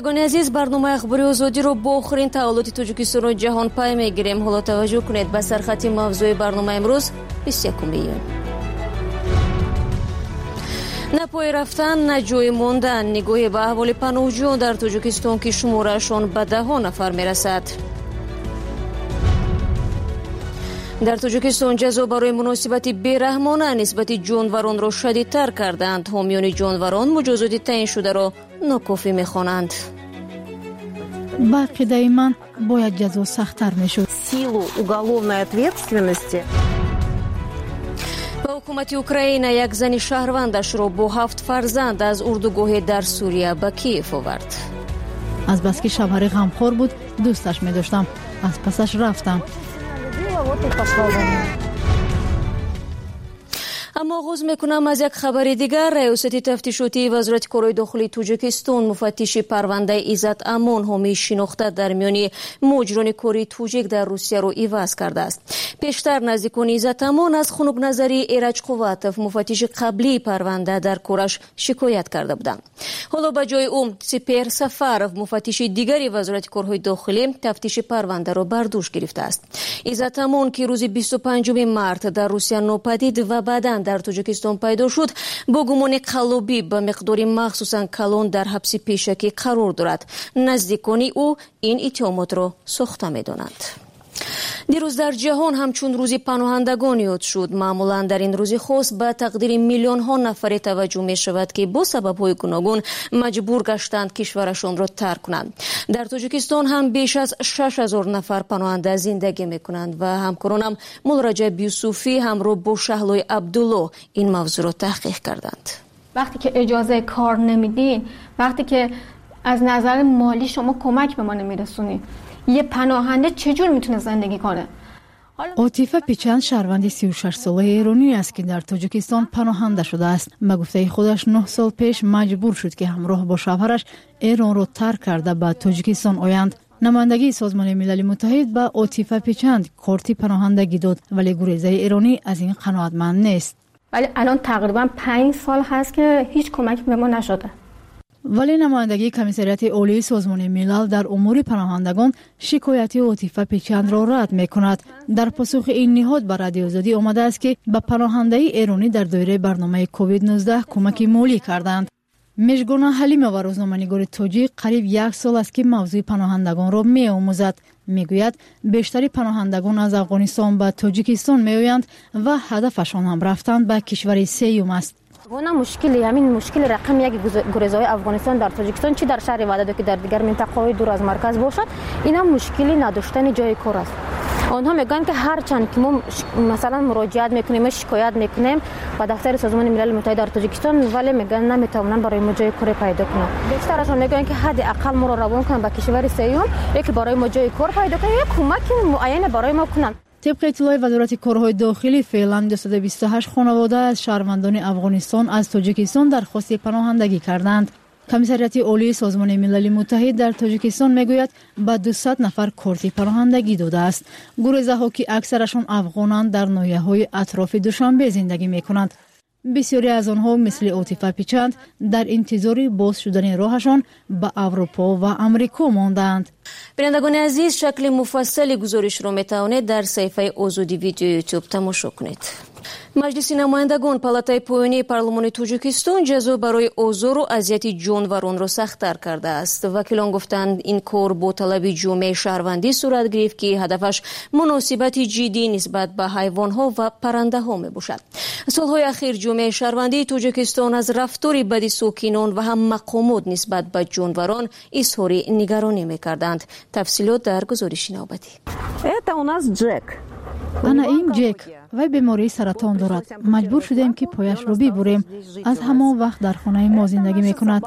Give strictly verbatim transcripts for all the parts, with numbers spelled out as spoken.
بینندگان عزیز، برنامه اخباری آزادی رو با آخرین تحولات تاجیکستان و جهان پای میگیریم. حالا توجه کنید به سرخط موضوع برنامه امروز بیست و یکم میلیون. نه پای رفتن نه جای ماندن، نگاه به احوال پناهجویان در تاجیکستان که شمارهشان به ده ها نفر میرسد. در تاجیکستان جزا برای مناسبت بیرحمانه نسبت جانوران را شدیدتر کردند. حامیان جانوران مجازات تعیین شده را ناکافی می‌خوانند. با عقیده من باید جزا سخت‌تر می‌شد. سیلو уголовной ответственности. با حکومت اوکراین یک زن شهروندش را با هفت فرزند از اردوگاه در سوریه به کیف آورد. از بس که شوهر غمخوار بود دوستش می‌داشتم، از پسش رفتم. اما آغاز میکنم از یک خبر دیگر. ریاست تفتیشاتی وزارت کارهای داخلی تاجیکستان مفتش پرونده عزت امان حامی شناخته در میان مجران کاری توجیک در روسیه را عوض کرده است. پیشتر نزدیکان عزت امان از خنک نظری ایرج قواتف مفتش قبلی پرونده در کارش شکایت کرده بودند. حالا به جای او سپر سفرов مفتش دیگری وزارت کارهای داخلی تفتیش پرونده را بر دوش گرفته است. عزت امان که روز بیست و پنجم مارس در روسیه ناپدید و بعداً در تاجیکستان پیدا شد، با گمان قلابی به مقدار مخصوصاً کلان در حبس پیشکی قرار دارد. نزدیکان او این اتهامات را ساخته می‌دانند. دیروز در جهان همچون روز پناهندگان یاد شد. معمولا در این روز خاص به تقدیر میلیون ها نفر توجه می شود که با سبب های گوناگون مجبور گشتند کشورشان را ترک کنند. در تاجیکستان هم بیش از شش هزار نفر پناهنده زندگی می کنند و همکارانم مولا رجب یوسفی همراه با شهلای عبدالله این موضوع را تحقیق کردند. وقتی که اجازه کار نمیدین، وقتی که از نظر مالی شما کمک به ما نمیرسونید، یه پناهنده چجور میتونه زندگی کنه؟ عاطفه پیچند شهروند سی و شش ساله ایرانی است که در تاجیکستان پناهنده شده است. به گفته خودش نه سال پیش مجبور شد که همراه با شوهرش ایران را ترک کرده به تاجیکستان آیند. نمایندگی سازمان ملل متحد به عاطفه پیچند کارت پناهندگی داد، ولی گریزه ایرانی از این قناعتمند نیست. ولی الان تقریبا پنج سال هست که هیچ کمک به ما نشده. ولی نمایندگی کمیسریت عالی سازمان ملل در امور پناهندگان شکایت عاطفه پیچند را رد می‌کند. در پاسخ این نهاد به رادیو آزادی آمده است که به پناهنده ایرانی در دایره برنامه کووید نوزده کمک مالی کردند. مژگان حلیمه و روزنامه‌نگار تاجیک قریب یک سال است که موضوع پناهندگان را می‌آموزد. میگوید بیشتر پناهندگان از افغانستان به تاجیکستان می‌آیند و هدفشان هم رفتن به کشور سوم است. اونا مشکلی همین مشکل رقم یک گریزهای افغانستان در تاجیکستان چی در شهر وحدت که در دیگر منطقه‌های دور از مرکز باشد، اینا مشکلی نداشتن جای کار است. آنها میگن که هر چند که ما مثلا مراجعت میکنیم شکایت میکنیم و دفتر سازمان ملل متحد در تاجیکستان، ولی میگن نمیتونن برای ما جای کار پیدا کنن. بیشترشون میگن که حد اقل ما رو روان کنن به کشور سوم، یکی برای ما جای کار پیدا کنن، یک کمک معین برای ما کنن. طبق اطلاع وزارت کارهای داخلی فعلا دویست و بیست و هشت خانواده از شهروندان افغانستان از تاجیکستان درخواست پناهندگی کردند. کمیسریت عالی سازمان ملل متحد در تاجیکستان میگوید به دویست نفر کارت پناهندگی داده است. گریزه ها که اکثرشان افغانان در ناحیه‌های اطراف دوشنبه زندگی میکنند. بسیاری از آنها مثل عاطفه پیچند در انتظار باز شدن راهشان به اروپا و امریکا ماندند. بینندگان عزیز، شکل مفصل گزارش را میتوانید در صفحه آزادی ویدیو یوتیوب تماشا کنید. مجلس نمایندگان پالاتای پایانی پارلمان تاجیکستان جزا برای آزار و اذیت جانوران را سخت‌تر کرده است. وکیلان گفتند این کار با طلب جامعه شهروندی صورت گرفت که هدفش مناسبت جدی نسبت به حیوان‌ها و پرنده‌ها میباشد. سالهای اخیر جامعه شهروندی تاجیکستان از رفتار بد ساکنان و هم مقامات نسبت به جانوران اظهار نگرانی می‌کردند. تفصیلات در گزارش نوبتی. Это у нас Джек. انا این جک وی بیماری سرطان دارد. مجبور شدیم که پایش رو ببریم. از همان وقت در خانه ما زندگی میکند.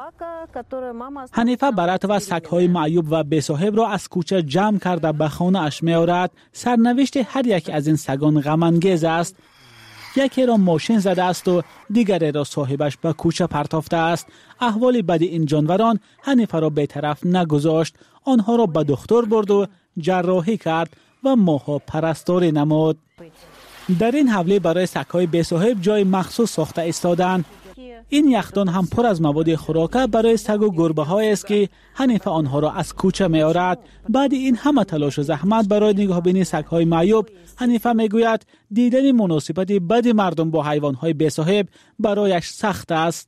حنیفه برات و سگ‌های معیوب و بی‌صاحب را از کوچه جمع کرده به خانه اش میآورد. سرنوشت هر یک از این سگان غم انگیز است. یکی را ماشین زده است و دیگری را صاحبش به کوچه پرتافته است. احوال بد این جانوران حنیفه را بی‌طرف نگذاشت. آنها را به دکتر برد و جراحی کرد و ماها پرستاری نمود. در این حوله برای سگ‌های بی‌صاحب جای مخصوص ساخته ایستادند. این یخدان هم پر از مواد خوراکه برای سگ و گربه است که حنیفه آنها را از کوچه می آورد. بعد این همه تلاش و زحمت برای نگهبانی سگ‌های معیوب، حنیفه میگوید دیدن مناسبت بد مردم با حیوان‌های بی‌صاحب برایش سخت است.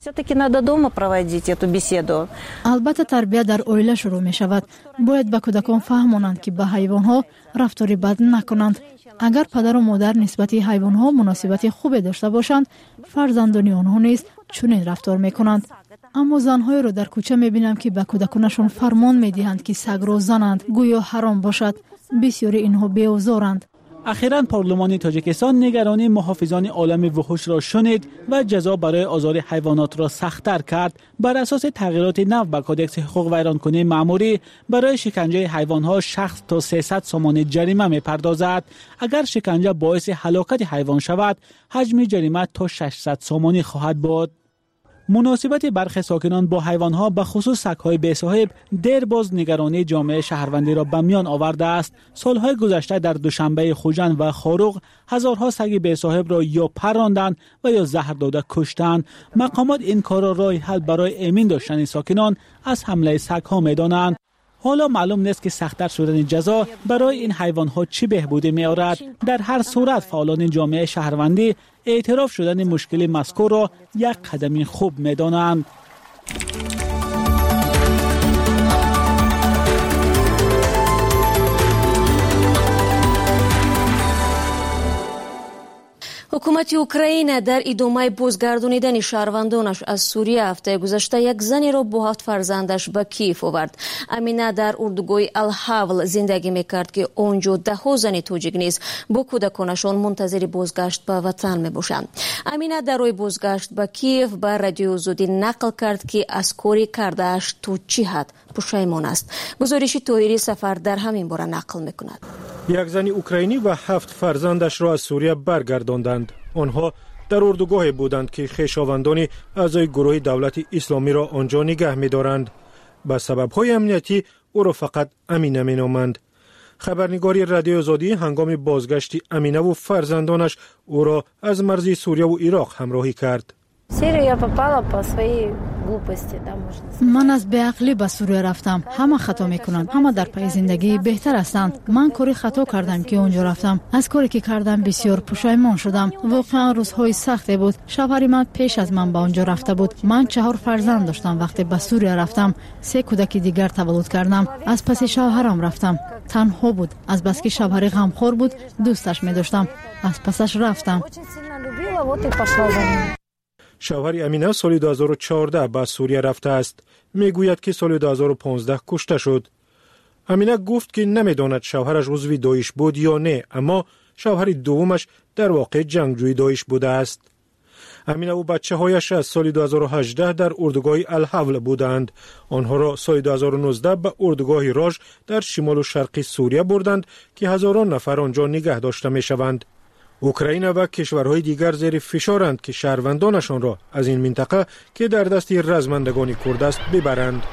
البته تربیت در اویله شروع می شود. باید به کودکان فهمانند که به حیوانها رفتاری بد نکنند. اگر پدر و مادر نسبت حیوانها مناسبت خوبی داشته باشند، فرزندان آنها نیز چنین رفتار می کنند. اما زنهای را در کوچه می بینم که به کودکانشان فرمان می دهند که سگ را زنند، گویا حرام باشد. بسیاری اینها بی‌آزارند. اخیراً پارلمان تاجیکستان نگرانی محافظان عالم وحوش را شنید و جزا برای آزار حیوانات را سخت‌تر کرد. بر اساس تغییرات نو به کدکس حقوق ویرانکنی مأموری، برای شکنجه حیوانات شخص تا سیصد سومان جریمه می‌پردازد. اگر شکنجه باعث هلاکت حیوان شود، حجم جریمه تا ششصد سومانی خواهد بود. مناسبت برخی ساکنان با حیوانها به خصوص سگ‌های بی‌صاحب دیر باز نگرانی جامعه شهروندی را به میان آورده است. سالهای گذشته در دوشنبه خوجند و خاروق هزارها سگ بی‌صاحب را یا پراندند و یا زهر داده کشتند. مقامات این کار را راه حل برای امین داشتن ساکنان از حمله سگ‌ها می‌دانند. حالا معلوم نیست که سخت‌تر شدن جزا برای این حیوانات چی بهبودی می‌آورد. در هر صورت فعالان جامعه شهروندی اعتراف شدن مشکل مذکور را یک قدم خوب می‌دانند. حکومت اوکراین در ادامه بازگردانیدن شهروندانش از سوریه هفته گذشته یک زنی را با هفت فرزندش به کیف آورد. امینه در اردوگاه الحول زندگی میکرد که آنجا ده ها زن تاجیک نیز با کودکانشان منتظر بازگشت به وطن میباشند. امینه در روی بازگشت به کیف به رادیو آزادی نقل کرد که از کاری کرده‌اش تا چه حد پشیمان است. گزارش طاهری سفر در همین باره نقل میکند. یک زن اوکراینی و هفت فرزندش را از سوریه برگرداندند. آنها در اردوگاهی بودند که خویشاوندان اعضای گروه دولت اسلامی را آنجا نگه می‌دارند. به سبب‌های امنیتی او را فقط امینه می‌نامند. خبرنگاری رادیو آزادی هنگام بازگشت امینه و فرزندانش او را از مرزی سوریه و عراق همراهی کرد. من از بی‌عقلی به سوریه رفتم. همه خطا میکنند، همه در پی زندگی بهتر هستند. من کاری خطا کردم که اونجا رفتم. از کاری که کردم بسیار پشیمان شدم. واقعا روزهای سختی بود. شوهر من پیش از من به اونجا رفته بود. من چهار فرزند داشتم وقتی به سوریه رفتم. سه کودک دیگر تولد کردم. از پس شوهرم رفتم. تنها بود. از بس که شوهر غمخوار بود، دوستش می داشتم. از پسش رفتم. شوهر امینه سال دو هزار و چهارده به سوریه رفته است. میگوید که سال دو هزار و پانزده کشته شد. امینه گفت که نمیداند شوهرش عضو داعش بود یا نه، اما شوهر دومش در واقع جنگجوی داعش بوده است. امینه و بچه هایش از سال دو هزار و هجده در اردوگاه الحول بودند. آنها را سال دو هزار و نوزده به اردوگاه راژ در شمال و شرق سوریه بردند که هزاران نفر آنجا نگه داشته می شوند. اوکراین و کشورهای دیگر زیر فشارند که شهروندانشان را از این منطقه که در دست رزمندگان کرد است ببرند.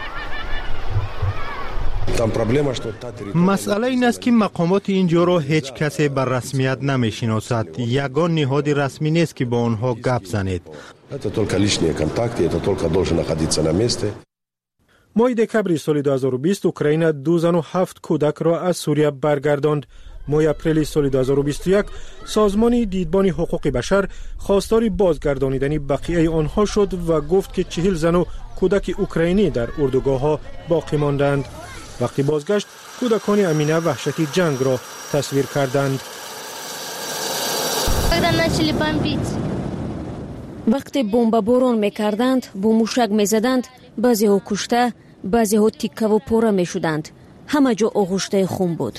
مسئله این است که مقامات اینجا را هیچ کسی بر رسمیت نمیشناسد. یگان نهاد رسمی نیست که با آنها گپ زنید. ماه دکبر سال دو هزار و بیست اوکراین دو زن و هفت کودک را از سوریه برگرداند. ماه اپریل سال دو هزار و بیست و یک سازمان دیدبان حقوق بشر خواستار بازگردانیدن بقیه آنها شد و گفت که چهل زن و کودک اوکراینی در اردوگاه ها باقی ماندند. وقتی بازگشت کودکان امینه وحشت جنگ را تصویر کردند. وقتی بمب باران میکردند، با موشک میزدند، بعضی ها کشته، بعضی ها تیکه و پاره میشدند. همه جا آغشته خون بود.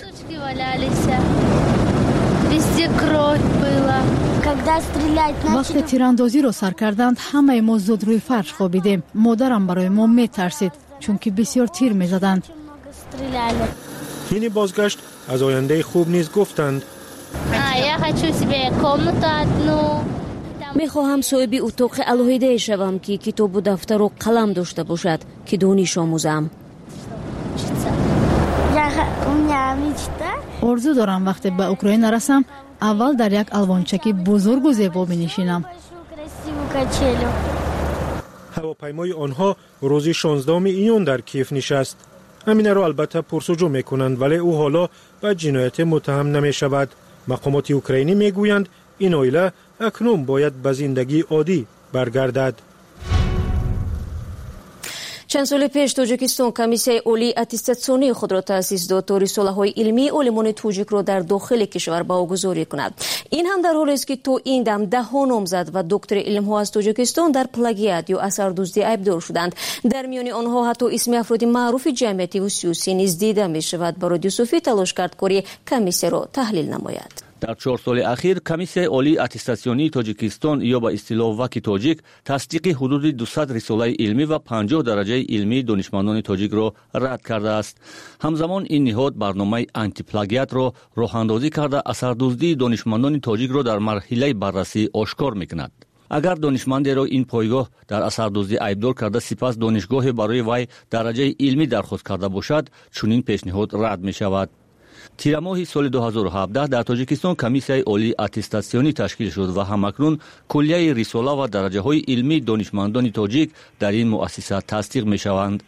وقتی تیراندازی را سر کردند، همه ما زود روی فرش خوابیدیم. مادرم برای ما میترسید چون که بسیار تیر میزدند. این بازگشت از آینده خوب نیز گفتند. میخواهم صاحب اتاق علاهیده شوم که کتاب و دفتر و قلم داشته باشد که دانش آموزم. آرزو دارم وقتی به اوکراین نرسم اول در یک الوانچکی بزرگ و زیبا بنشینم. هواپیمای آنها روز شانزدهم ایون در کیف نشست. همین را البته پرسجو میکنند، ولی او حالا به جنایت متهم نمی شود. مقامات اوکراینی میگویند این عائله اکنون باید به زندگی عادی برگردد. چند سال پیش تاجیکستان کمیسیای عالی اتستاسیونی خود را تأسیس داد تا رساله‌های علمی عالمان تاجیک را در داخل کشور واگذاری کند. این هم در حالی است که تا این دم ده ها نامزد و دکتر علم‌ها از تاجیکستان در پلاگیات یا اثردوزی عیبدار شدند. در میان آنها حتی اسم افراد معروف جمعیتی و سیاسی نیز دیده می شود. برای صوفی تلاش کرد کاری کمیسیای را تحلیل نماید. در چهار سال اخیر کمیسیای عالی اتستاسیونی تاجیکستان یا به اصطلاح وکی تاجیک تصدیق حدود دویست رساله علمی و پنجاه درجه علمی دانشمندان تاجیک را رد کرده است. همزمان این نهاد برنامه آنتی پلاگیات را راه اندازی کرده اثردوزی دانشمندان تاجیک را در مرحله بررسی آشکار میکند. اگر دانشمندی را این پایگاه در اثردوزی عیبدار کرده سپس دانشگاه برای وی درجه علمی درخواست کرده باشد، چنین پیشنهاد رد می شود. تیر ماه سال دو هزار و هفده در تاجیکستان کمیسیای عالی اتستاسیونی تشکیل شد و همکنون کلیه رساله و درجه های علمی دانشمندان تاجیک در این مؤسسه تصدیق می شوند.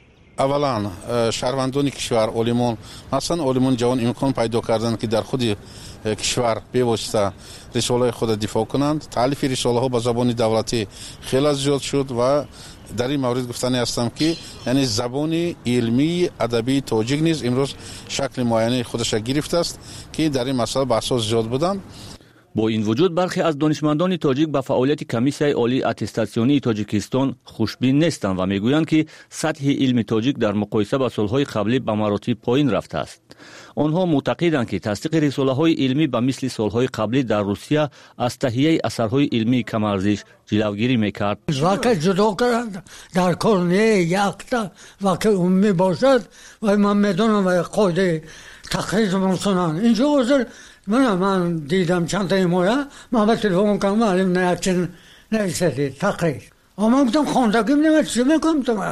اولا شهروندان کشور عالمان مثلا عالمان جوان امکان پیدا کردند که در خود کشور به واسطه رساله خود دفاع کنند. تالیف رساله ها به زبان دولتی خیلی زیاد شد و در این مورد گفتنی هستم که یعنی زبان علمی ادبی تاجیک نیز امروز شکل معینه خودش گرفته است که در این مسئله بحث زیاد بودند. با این وجود برخی از دانشمندان تاجیک به فعالیت کمیسیای عالی اتستاسیونی تاجیکستان خوشبین نیستند و میگویند که سطح علم تاجیک در مقایسه با سالهای قبلی به مراتب پایین رفته است. آنها معتقدند که تصدیق رساله‌های علمی به مثل سالهای قبلی در روسیه از تهیه اثرهای علمی کم ارزش جلوگیری میکرد. وقت جدا کردند در کارنه یکتا وقت عمومی باشد و من میدونم و قاعده تخریج ممکنن اینجا حاضر من من دیدم چند تا ایمویا من به تلفن کنم معلوم نه چن نویسیدی تقریر اما گفتم خواندگیم نمید چی میکنم تو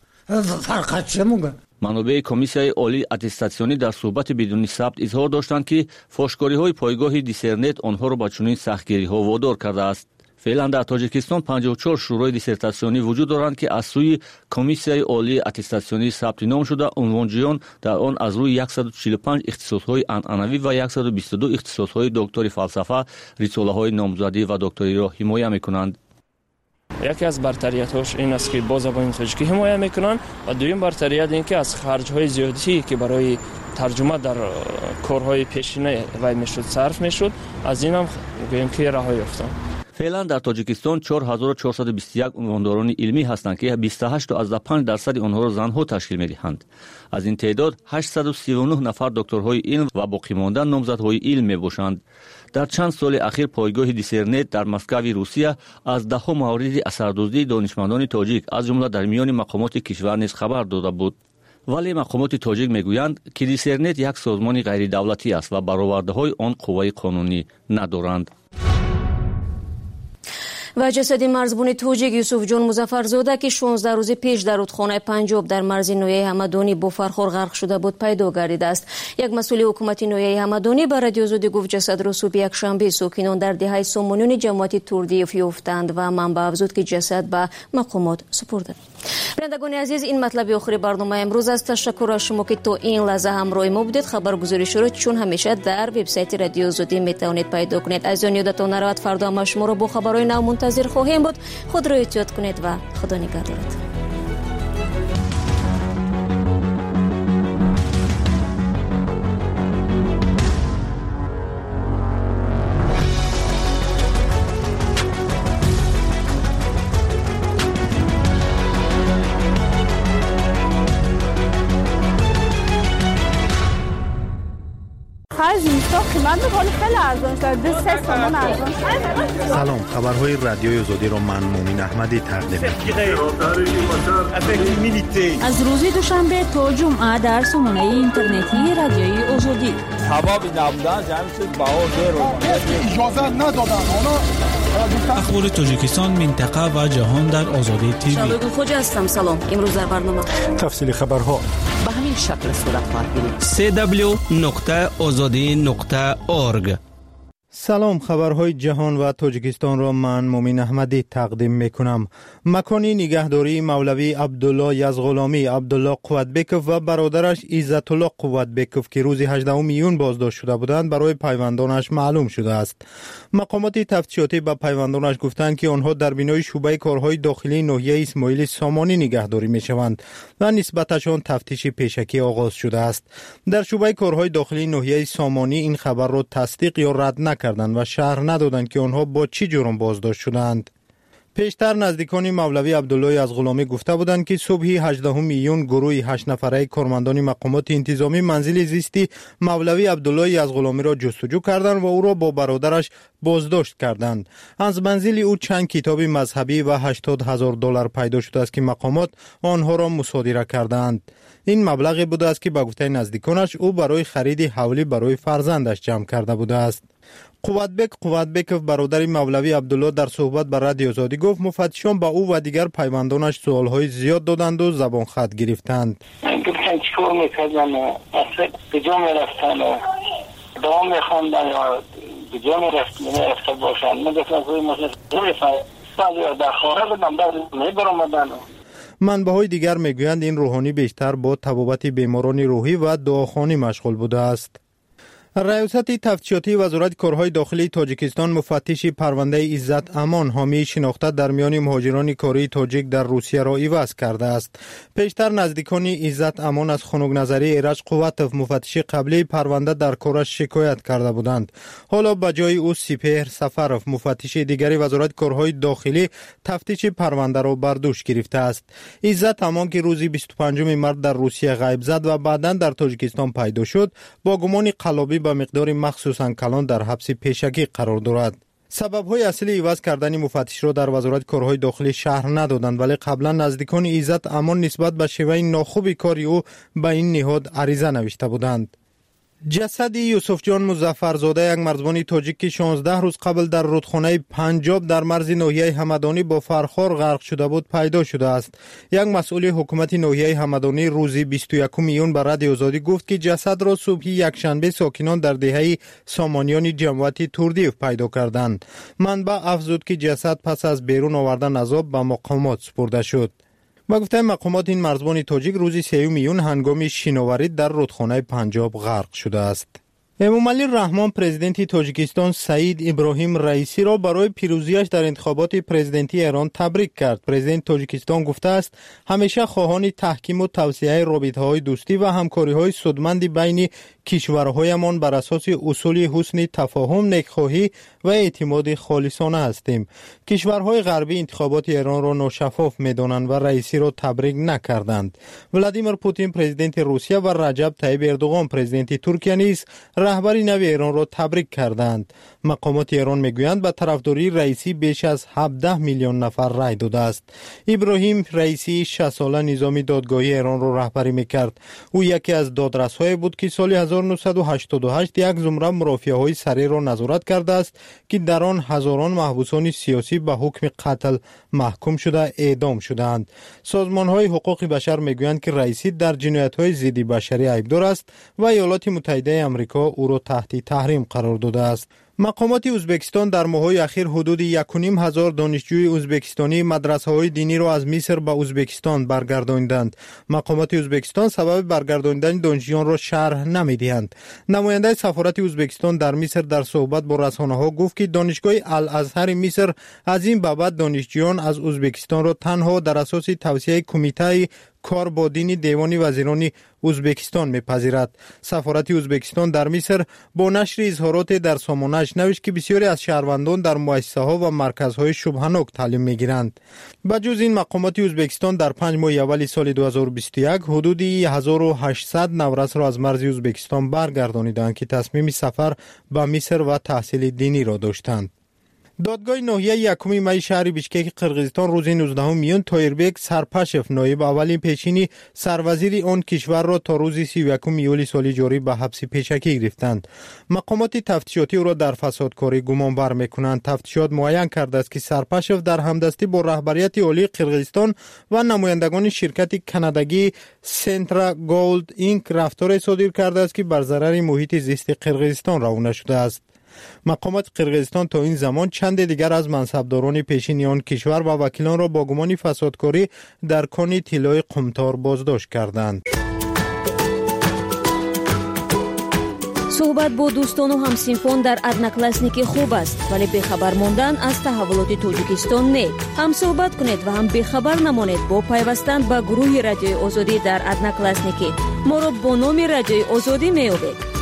فرقت چه موگم. منابع کمیسیای عالی اتستاسیونی در صحبت بدون ثبت اظهار داشتند که فاشکاری های پایگاه دیسرنت آنها را به چنین سختگیری ها وادار کرده است. فعلا در تاجیکستان پنجاه و چهار شورای دیسرتاسیونی وجود دارند که از سوی کمیسیای عالی اتستاسیونی ثبت نام شده عنوانجویان در آن از روی صد و چهل و پنج اختصاص‌های عنعنوی و صد و بیست و دو اختصاص‌های دکتری فلسفه رساله‌های نامزدی و دکتری را حمایت می‌کنند. یکی از برتریت‌هاش این است که با زبان تاجیکی حمایت می‌کنند و دوم برتریت این که از خرج‌های زیادی که برای ترجمه در کارهای پیشینه وای میشد صرف میشد از این هم گویم که رهایی یافتند. فعلا در تاجیکستان چهار هزار و چهارصد و بیست و یک عنوانداران علمی هستند که بیست و هشت و پنج درصد آنها را زنها تشکیل می‌دهند. از این تعداد هشتصد و سی و نه نفر دکترهای علم و باقی مانده نامزدهای علم میباشند. در چند سال اخیر پایگاه دیسرنت در مسکو روسیه از ده ها مورد اثردوزی دانشمندان تاجیک از جمله در میان مقامات کشور نیز خبر داده بود. ولی مقامات تاجیک میگویند که دیسرنت یک سازمان غیر دولتی است و برآورده‌های آن قوه قانونی ندارند. و جسد مرزبان تاجیک یوسف جان مظفرزاده که شانزده روز پیش در رودخانه پنجاب در مرز نویه همدانی با فرخور غرق شده بود پیدا گردیده است. یک مسئول حکومت نویه همدانی به رادیو آزادی گفت جسد را صبح یک شنبه ساکنان در دهه سامانیون جماعت توردیف یافتند و منبع افزود که جسد به مقامات سپرده. بینندگان عزیز، این مطلب آخر برنامه امروز است. تشکر از شما که تا این لحظه همراه ما بودید. خبرگزاری رو چون همیشه در وبسایت رادیو آزادی میتوانید پیدا کنید. از آن یادتان نرود فردا ما شما را با خبرهای نو منتظر خواهیم بود. خود را احتیاط کنید و خدا نگهدارت. سلام، خبرهای رادیوی آزادی را من مومن احمدی تقدیم می‌کنم. از روز دوشنبه تا جمعه در سامانه اینترنتی رادیوی آزادی. حبابی نبودن جمعیت باور رو اجازه ندادن. اخبار تاجیکستان، منطقه و جهان در آزادی تیوی. شبگون خوجا هستم. سلام. امروز در برنامه تفصیل خبرها به همین شکل صورت خواهد گرفت. سی دبلیو نقطه آزادی نقطه اورگ سلام، خبرهای جهان و تاجیکستان را من مومین احمدی تقدیم میکنم. مکانی نگهداری مولوی عبدالله یزغلامی عبدالله قوتبکوف و برادرش عزت الله قوتبکوف که روز هجدهم میون بازداشت شده بودند برای پیوندانش معلوم شده است. مقامات تفتیشاتی به پیوندانش گفتند که آنها در بینای شعبه کارهای داخلی ناحیه اسماعیل سامانی نگهداری میشوند و نسبتشان تفتیش پیشکی آغاز شده است. در شعبه کارهای داخلی ناحیه سامانی این خبر را تصدیق یا رد نکردند و شرح ندادند که آنها با چی جرم بازداشت شدند. پیشتر نزدیکان مولوی عبدالله یزغلامی گفته بودند که صبح هجدهم میون گروه هشت نفره کارمندان مقامات انتظامی منزل زیستی مولوی عبدالله یزغلامی را جستجو کردند و او را با برادرش بازداشت کردند. از منزل او چند کتاب مذهبی و هشتاد هزار دلار پیدا شده است که مقامات آنها را مصادره کردند. این مبلغی بوده است که به گفته نزدیکانش او برای خرید حولی برای فرزندش جمع کرده بوده است. قوتبک قوتبکوف برادر مولوی عبدالله در صحبت با رادیو آزادی گفت مفتشان با او و دیگر پیوندانش سوالهای زیاد دادند و زبان خط گرفتند. گفتن چیکار میکردن؟ اصلا کجا میرفتن؟ دام میخواندن یا کجا میرفته باشند؟ من گفتم که مثلا در خانه بودم بعد میبرامدن. منبع‌های دیگر میگویند این روحانی بیشتر با طبابت بیماران روحی و دعاخوانی مشغول بوده است. ریاست تفتیشاتی وزارت کارهای داخلی تاجیکستان مفتش پرونده عزت امان حامی شناخته در میان مهاجران کاری تاجیک در روسیه را عوض کرده است. پیشتر نزدیکان عزت امان از خنک نظری ایرج قوتوف مفتش قبلی پرونده در کارش شکایت کرده بودند. حالا به جای او سپهر سفروف مفتش دیگری وزارت کارهای داخلی تفتیش پرونده را بر دوش گرفته است. عزت امان که روز بیست و پنجم مارس در روسیه غیب زد و بعداً در تاجیکستان پیدا شد با گمان قلابی به مقدار مخصوصاً کلان در حبس پیشگی قرار دارد. سبب‌های اصلی عوض کردن مفتش را در وزارت کارهای داخلی شرح ندادند، ولی قبلا نزدیکان عزت امان نسبت به شیوه ناخوب کاری او به این نهاد عریضه نوشته بودند. جسد یوسف جان مظفرزاده یک مرزبان تاجیک که شانزده روز قبل در رودخانه پنجاب در مرز ناحیه همدانی با فرخار غرق شده بود پیدا شده است. یک مسئول حکومت ناحیه همدانی روز بیست و یکم میون به رادیو آزادی گفت که جسد را صبح یکشنبه ساکنان در دهه سامانیان جمعیت توردیف پیدا کردند. منبع افزود که جسد پس از بیرون آوردن از آب به مقامات سپرده شد. با گفته مقامات این مرزبان تاجیک روز سوم میون هنگام شناوری در رودخانه پنجاب غرق شده است. امامعلی رحمان پرزیدنت تاجیکستان سعید ابراهیم رئیسی را برای پیروزیش در انتخابات پرزیدنتی ایران تبریک کرد. پرزیدنت تاجیکستان گفته است همیشه خواهان تحکیم و توسعه رابطه‌های دوستی و همکاری‌های سودمند بین کشورهایمان بر اساس اصول حسن تفاهم، نیکخواهی و اعتماد خالصانه هستیم. کشورهای غربی انتخابات ایران را ناشفاف می‌دانند و رئیسی را تبریک نکردند. ولادیمیر پوتین پرزیدنت روسیه و رجب طیب اردوغان پرزیدنت ترکیه نیز رهبری نو ایران را تبریک کردند. مقامات ایران میگویند به طرفداری رئیسی بیش از هفده میلیون نفر رای داده است. ابراهیم رئیسی شصت ساله نظام دادگاهی ایران را رهبری میکرد. او یکی از دادرس‌های بود که سال هزار و نهصد و هشتاد و هشت یک زمره مرافعه‌های سریع را نظارت کرده است که در آن هزاران محبوسان سیاسی به حکم قتل محکوم شده اعدام شدند. سازمان‌های حقوق بشر میگویند که رئیسی در جنایت‌های ضد بشری عیبدار است و ایالات متحده آمریکا او را تحت تحریم قرار داده است. مقامات ازبکستان در ماه‌های اخیر حدود یک و نیم هزار دانشجوی ازبکستانی مدرسه‌های دینی را از مصر به ازبکستان برگرداندند. مقامات ازبکستان سبب برگرداندن دانشجویان را شرح نمی‌دهند. نماینده سفارت ازبکستان در مصر در صحبت با رسانه‌ها گفت که دانشگاه الازهر مصر از این بابت دانشجویان از ازبکستان را تنها در اساس توصیه کمیته کار با دین دیوان وزیران ازبکستان میپذیرد. سفارت ازبکستان در مصر با نشر اظهارات در سامانه‌اش نوشت که بسیاری از شهروندان در مؤسسه‌ها و مرکزهای شبهه‌ناک تعلیم میگیرند. بجز این مقامات ازبکستان در پنج ماه اول سال دو هزار و بیست و یک حدود هزار و هشتصد نورس را از مرز ازبکستان برگردانیدند که تصمیم سفر به مصر و تحصیل دینی را داشتند. دادگاه ناحیه یکم می شهر بیشکک قرقیزستان روز نوزدهم میون تایربک سرپشف نایب اولین پیشینی سروزیر آن کشور را تا روز سی و یکم ایول سال جاری به حبس پیشکی گرفتند. مقامات تفتیشاتی او را در فسادکاری گمانبر میکنند. تفتیشات معین کرده است که سرپشف در همدستی با رهبریت عالی قرقیزستان و نمایندگان شرکت کانادایی سنترا گولد اینک رفتار صادر کرده است که بر ضرر محیط زیست قرقیزستان روانه شده است. مقامات قرقیزستان تا این زمان چند دیگر از منصبداران پیشین آن کشور و وکیلان را با گمان فسادکاری در کان طلای قمتار بازداشت کردند. صحبت با دوستان و همسینفان در ادناکلاسنیکی خوب است، ولی بخبر ماندن از تحولات توجیکستان نه. هم صحبت کنید و هم بخبر نمانید با پیوستن به گروه رادیوی آزادی در ادناکلاسنیکی. ما را با نام رادیوی آزادی میابید.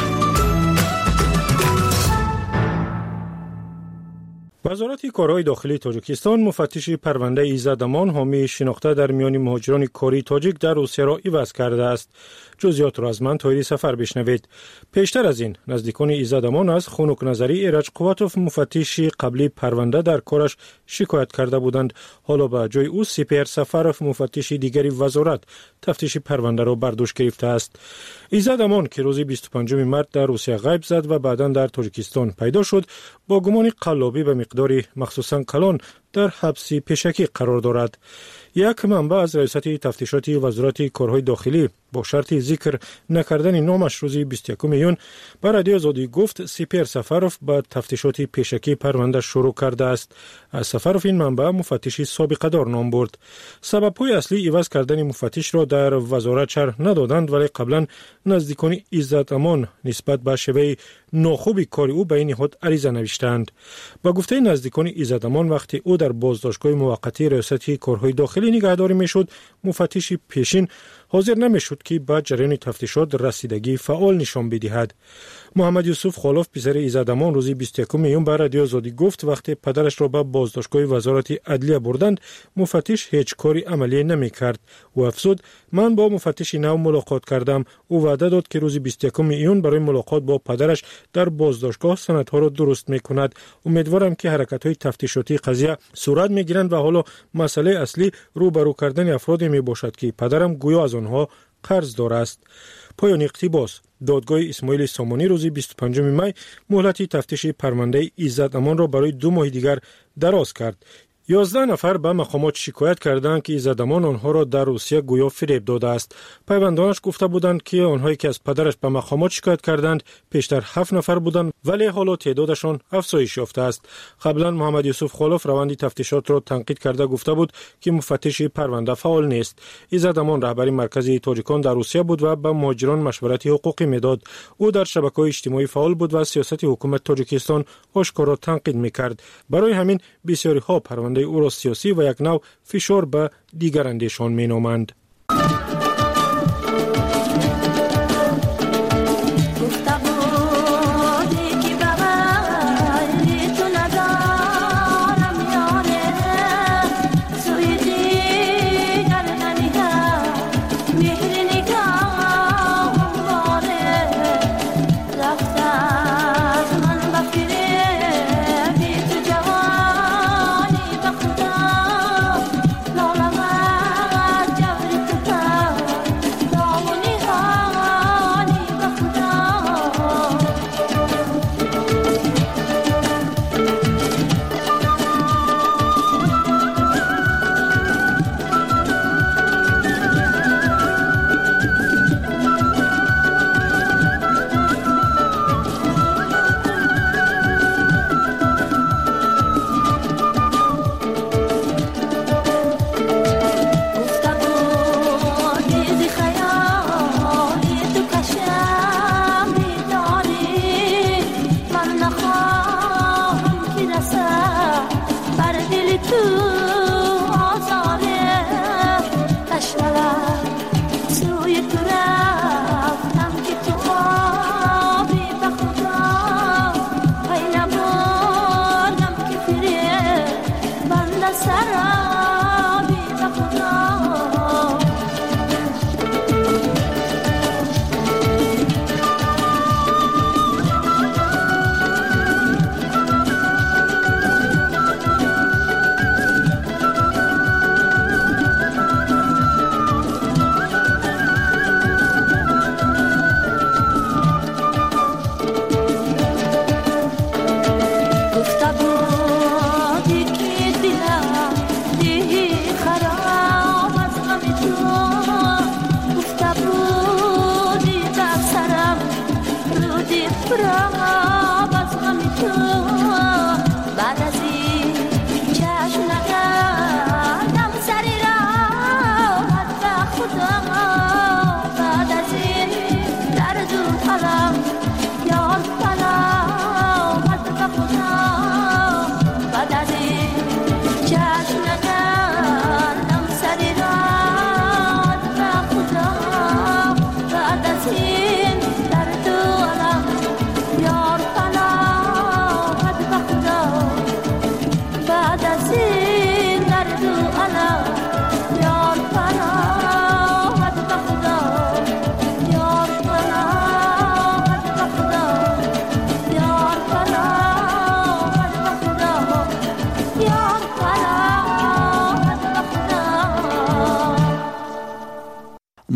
وزارت کارهای داخلی تاجیکستان مفتش پرونده ایزد امان حامی شناخته در میان مهاجران کاری تاجیک در روسیه را عوض کرده است. جزئیات را از من طاهری سفر بشنوید. پیشتر از این نزدیکان ایزد امان از خنک نظری ایرج قواتوف مفتش قبلی پرونده در کارش شکایت کرده بودند. حالا به جای او سپر سفروف مفتش دیگری وزارت تفتیش پرونده را بر دوش گرفته است. ایزد امان که روز بیست و پنجم مارس در روسیه غیب زد و بعداً در تاجیکستان پیدا شد، با گمان قلابی به مقداری مخصوصاً کلان در حبس پیشکی قرار دارد. یک منبع از رئیست تفتیشات وزارت کارهای داخلی با شرط ذکر نکردن نامش روز بیست و یکم میون بر رادیو آزادی گفت سپر سفروف با تفتیشات پیشکی پرونده شروع کرده است. از سفروف این منبع مفتش سابقه دار نام برد. سبب‌های اصلی عوض کردن مفتش را در وزارت شرح ندادند، ولی قبلا نزدیکان ایزد امان نسبت به شیوه ناخوب کار او به این نهاد عریضه نوشتند. با گفته نزدیکان ایزد امان وقتی او در بازداشتگاه موقتی ریاست کارهای داخلی نگهداری میشد، مفتش پیشین حاضر نمیشد که با جریان تفتیشات رسیدگی فعال نشان بدهد. محمد یوسف خالف پسر ایزد امان روز بیست و یکم میون بر رادیو آزادی گفت وقتی پدرش را به بازداشتگاه وزارت عدلیه بردند، مفتش هیچ کاری عملی نمیکرد و افزود من با مفتش نو ملاقات کردم. او وعده داد که روز بیست و یکم میون برای ملاقات با پدرش در بازداشتگاه سندها را درست میکند. امیدوارم که حرکت‌های تفتیشاتی قضیه صورت میگیرند و حالا مسئله اصلی روبرو کردن افرادی میباشد که پدرم گویا از آنها قرض دار است. پایان اقتباس. دادگاه اسماعیل سامانی روز بیست و پنجم می مهلت تفتیش پرونده ایزد امان را برای دو ماه دیگر دراز کرد. یازده نفر به مقامات شکایت کردند که ایزد امان آنها را در روسیه گویا فریب داده است. پیوندانش گفته بودند که آنهایی که از پدرش به مقامات شکایت کردند پیشتر هفت نفر بودند، ولی حالا تعدادشان افزایش یافته است. قبلا محمد یوسف خالف روند تفتیشات را تنقید کرده گفته بود که مفتش پرونده فعال نیست. ایزد امان رهبر مرکز تاجیکان در روسیه بود و به مهاجران مشورت حقوقی میداد. او در شبکه‌های اجتماعی فعال بود و سیاست حکومت تاجیکستان آشکارا تنقید میکرد. برای همین بسیاری ها پرونده او را سیاسی و یک نوع فشار به دیگر اندیشان می نامند.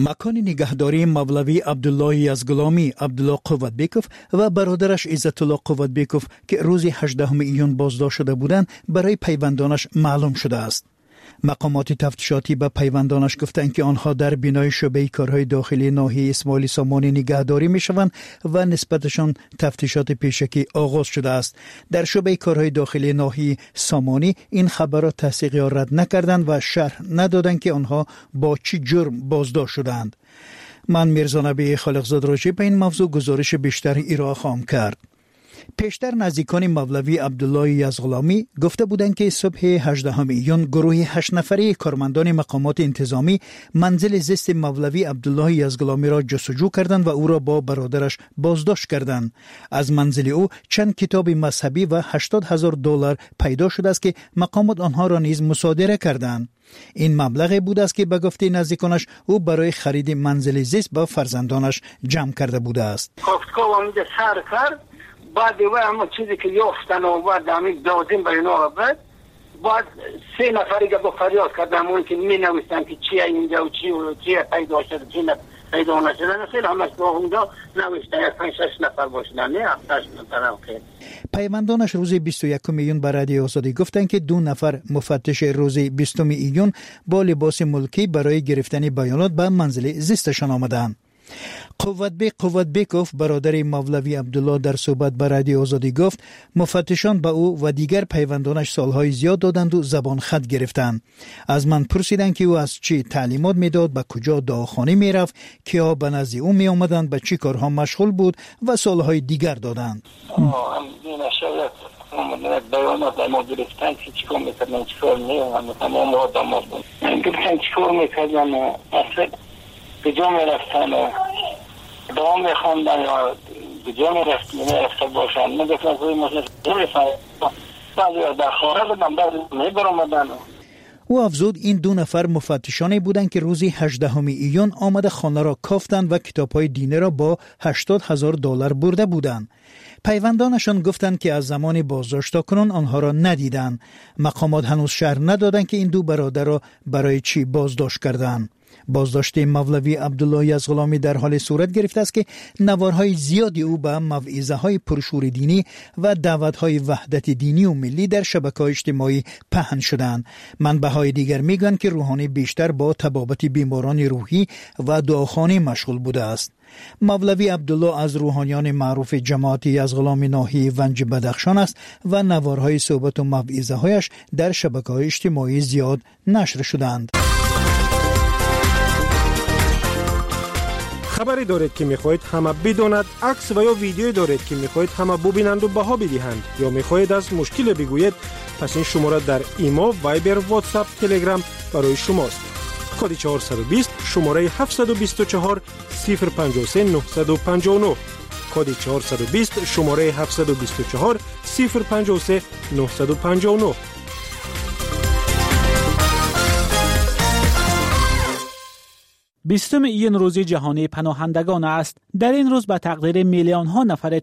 مکان نگهداری مولوی عبدالله یزغلامی عبدالله قوتبیکوف و برادرش عزت الله قوتبیکوف که روز هجدهم ایون بازداشت شده بودند برای پیوندانش معلوم شده است. مقامات تفتیشاتی به پیوندانش گفتند که آنها در بینای شعبه کارهای داخلی ناحیه اسماعیل سامانی نگهداری میشوند و نسبتشان تفتیشات پیشکی آغاز شده است. در شعبه کارهای داخلی ناحیه سامانی این خبر را تصدیق یا رد نکردند و شرح ندادند که آنها با چه جرم بازداشت شدند. من میرزا نبی خالقزاد راجع به این موضوع گزارش بیشتر ارائه خواهم کرد. پیشتر نزدیکان مولوی عبدالله یزغلامی گفته بودند که صبح هجدهم ایون گروه هشت نفره کارمندان مقامات انتظامی منزل زیست مولوی عبدالله یزغلامی را جستجو کردند و او را با برادرش بازداشت کردند. از منزل او چند کتاب مذهبی و هشتاد هزار دلار پیدا شده است که مقامات آنها را نیز مصادره کردند. این مبلغ بود است که به گفته نزدیکانش او برای خرید منزل زیست با فرزندانش جمع کرده بوده است. بعد و همون چیزی که یافتن و بعد همین دادیم به اینا بعد بعد سه نفری که با فریاد کردن اون که می نویسن که چیه اینجا و چی و چیه پیدا شده چی پیدا نشده خیلی همش با اونجا نوشتن پنج شش نفر باشدن نه هشت نفر هم خیلی. پیوندانش روز بیست و یکم ایون به رادیو آزادی گفتند که دو نفر مفتش روز بیستم ایون با لباس ملکی برای گرفتن بیانات به منزل زیستشان آمدند. قوتبیک قوتبیکوف برادر مولوی عبدالله در صحبت با رادیو آزادی گفت مفتشان به او و دیگر پیوندانش سالهای زیاد دادند و زبان خط گرفتند. از من پرسیدند که او از چی تعلیمات میداد، به کجا دعاخانه میرفت، کیا به نزد او می آمدند، به چی کارها مشغول بود و سالهای دیگر دادند. آه هم دینا شاید اومدن بیانات ما گرفتن که چیکار میکردن چیکار میکردن تمام آدم ها بود گفتن چیکار میکردن اصلا به جا میرفتن و دعا میخواندن یا به جا میرفت میرفت باشن میگفتن کوئی مجھے نمیفهم بعضی در خانه بودن بعضی میبرامدن. او افزود این دو نفر مفتشانی بودند که روزی هجدهم ایون آمده خانه را کافتند و کتاب‌های دینی را با هشتاد هزار دلار برده بودند. پیوندانشان گفتند که از زمان بازداشت تا کنون آنها را ندیدند. مقامات هنوز شرح ندادند که این دو برادر را برای چی بازداشت کردند. بازداشت مولوی عبدالله یزغلامی در حال صورت گرفته است که نوارهای زیادی او به موعظه های پرشور دینی و دعوت های وحدت دینی و ملی در شبکه‌های اجتماعی پهن شدند. منبع‌های دیگر میگویند که روحانی بیشتر با طبابت بیماران روحی و دعاخانه مشغول بوده است. مولوی عبدالله از روحانیان معروف جماعت یزغلامی ناحیه ونج بدخشان است و نوارهای صحبت و موعظه هایش در شبکه‌های اجتماعی زیاد نشر شدند. خبری دارید که میخواهید همه بداند، عکس و یا ویدیویی دارید که میخواهید همه ببینند و بها بدهند یا میخواهید از مشکل بگویید، پس این شماره در ایما، وایبر، واتساپ، تلگرام برای شماست. کد چهارصد و بیست شماره هفتصد و بیست و چهار صفر پنجاه و سه نهصد و پنجاه و نه. کد چهارصد و بیست شماره هفتصد و بیست و چهار صفر پنجاه و سه نهصد و پنجاه و نه. بیستم ایون روز جهانی پناهندگان است. در این روز به تقدیر میلیون ها نفر